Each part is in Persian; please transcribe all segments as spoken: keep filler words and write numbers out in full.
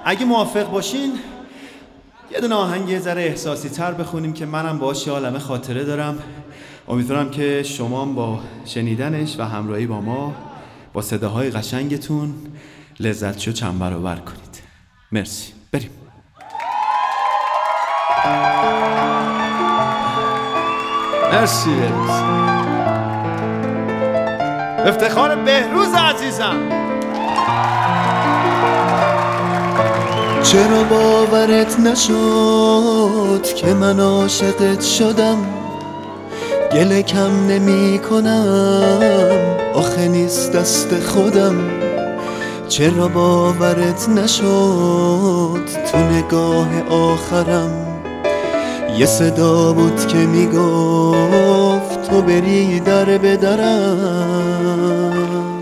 اگه موافق باشین یه دونه آهنگ یه ذره احساسی تر بخونیم که منم باهاش یه عالمه خاطره دارم. امیدوارم که شما با شنیدنش و همراهی با ما با صداهای قشنگتون لذتشو چند برابر کنید. مرسی. بریم. مرسی. افتخار بهروز عزیزم. چرا باورت نشد که من عاشقت شدم؟ گله کم نمی کنم، آخه نیست دست خودم. چرا باورت نشد تو نگاه آخرم یه صدا بود که میگفت تو بری در به درم؟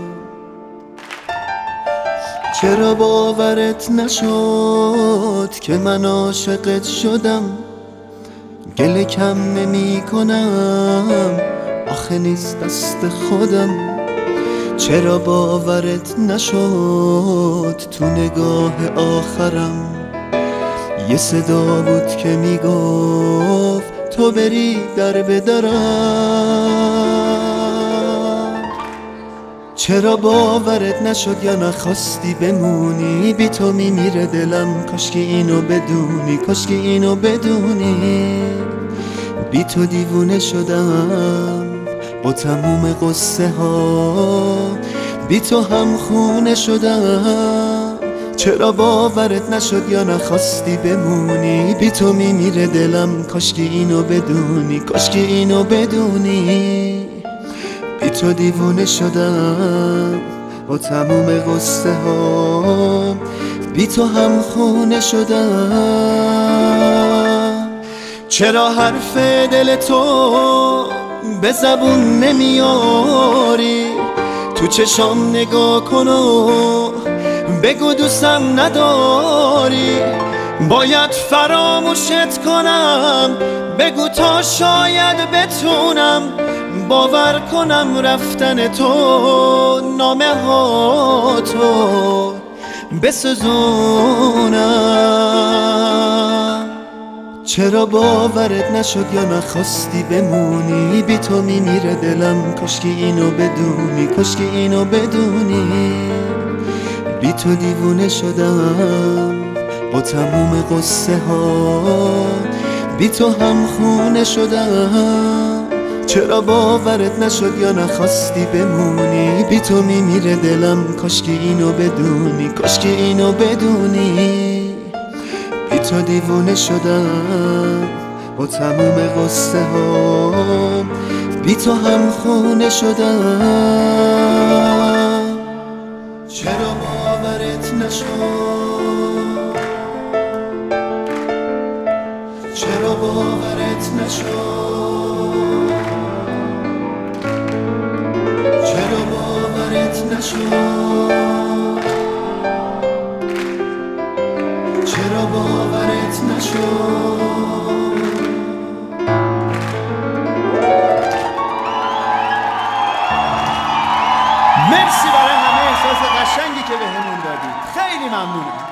چرا باورت نشد که من عاشقت شدم؟ گله کم نمی کنم، آخه نیست دست خودم. چرا باورت نشد تو نگاه آخرم یه صدا بود که میگفت تو بری در به درم؟ چرا باورت نشد یا نخواستی بمونی؟ بی تو میمیره دلم، کاشکی اینو بدونی، کاشکی اینو بدونی. بی تو دیوونه شدم با تموم قصه ها، بی تو هم خونه شدم. چرا باورت نشد یا نخواستی بمونی؟ بی تو میمیره دلم، کاشکی اینو بدونی، کاشکی اینو بدونی. بی تو دیوونه شدم با تموم قصه ها، بی تو هم خونه شدم. چرا حرف دل تو به زبون نمیاری؟ تو چشام نگاه کن و بگو دوستم نداری. باید فراموشت کنم، بگو تا شاید بتونم باور کنم رفتن تو نامه ها تو بسوزونم. چرا باورت نشد یا نخواستی بمونی؟ بی تو میمیره دلم، کاشکی اینو بدونی، کاشکی اینو بدونی. بی تو دیوونه شدم با تموم قصه ها، بی تو هم خونه شدم. چرا باورت نشد یا نخواستی بمونی؟ بی تو میمیره دلم، کاشکی اینو بدونی، کاشکی اینو بدونی. بی تو دیوونه شدم با تموم قصه ها، بی تو هم خونه شدم. چرا باورت نشد؟ چرا باورت نشد؟ چرا باورت نشد؟ چرا باورت نشد؟ مرسی برای همه احساس قشنگی که بهمون دادید. خیلی ممنونم.